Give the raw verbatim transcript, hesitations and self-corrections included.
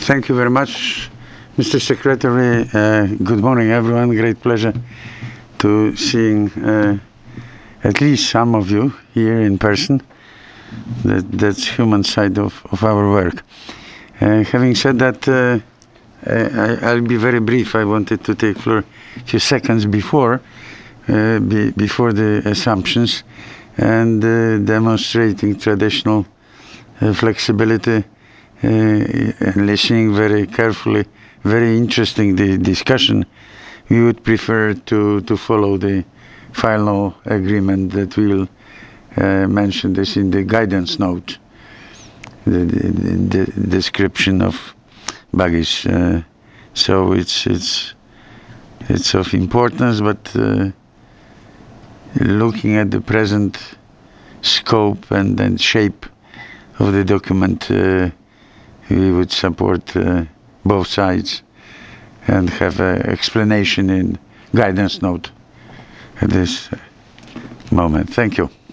Thank you very much, Mister Secretary. Uh, good morning, everyone. Great pleasure to seeing uh, at least some of you here in person. That, that's human side of, of our work. Uh, having said that, uh, I, I'll be very brief. I wanted to take floor a few seconds before, uh, be, before the assumptions and uh, demonstrating traditional uh, flexibility. Uh, and listening very carefully, very interesting the discussion. We would prefer to, to follow the final agreement that we'll uh, mention this in the guidance note, the, the, the description of baggage. Uh, so it's it's it's of importance, but uh, looking at the present scope and, and shape of the document. Uh, we would support uh, both sides and have an explanation in guidance note at this moment. Thank you.